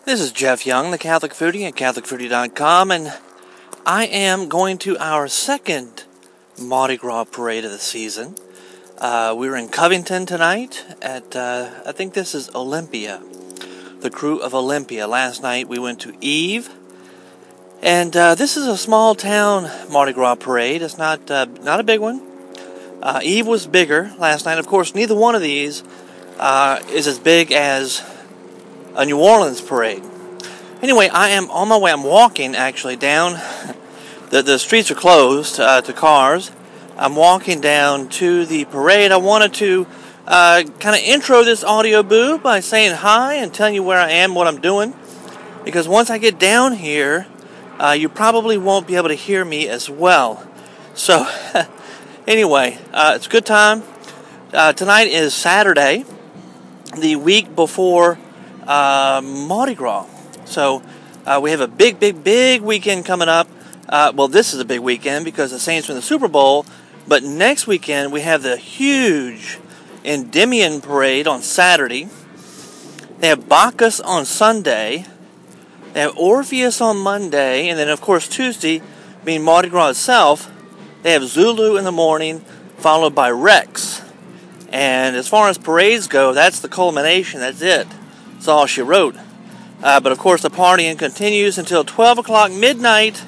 This is Jeff Young, the Catholic Foodie at CatholicFoodie.com, and I am going to our second Mardi Gras parade of the season. We were in Covington tonight at, I think this is Olympia, the Krewe of Olympia. Last night we went to Eve, and this is a small town Mardi Gras parade. It's not a big one. Eve was bigger last night. Of course, neither one of these is as big as a New Orleans parade. Anyway, I am on my way. I'm walking, actually, down. The streets are closed to cars. I'm walking down to the parade. I wanted to kind of intro this audio boo by saying hi and telling you where I am, what I'm doing. Because once I get down here, you probably won't be able to hear me as well. So, anyway, it's a good time. Tonight is Saturday, the week before Mardi Gras. So we have a big weekend coming up. Well, this is a big weekend because the Saints win the Super Bowl. But next weekend we have the huge Endymion parade on Saturday. They have Bacchus on Sunday. They have Orpheus on Monday. And then, of course, Tuesday, being Mardi Gras itself, they have Zulu in the morning, followed by Rex. And as far as parades go, that's the culmination. That's it. That's all she wrote. But of course, the partying continues until 12 o'clock midnight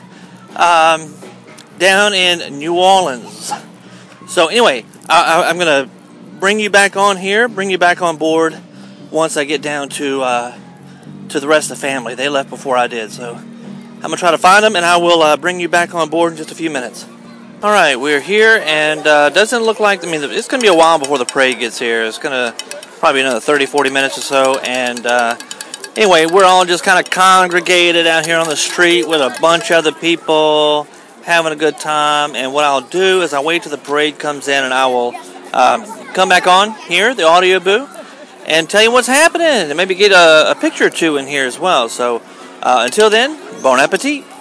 down in New Orleans. So anyway, I'm going to bring you back on here, bring you back on board once I get down to the rest of the family. They left before I did, so I'm going to try to find them, and I will bring you back on board in just a few minutes. All right, we're here, and doesn't look like, it's going to be a while before the parade gets here. It's going to probably another 30-40 minutes or so, and anyway, we're all just kind of congregated out here on the street with a bunch of other people having a good time. And what I'll do is I'll wait till the parade comes in, and I will come back on here, the audio booth, and tell you what's happening, and maybe get a picture or two in here as well. So until then, bon appetit.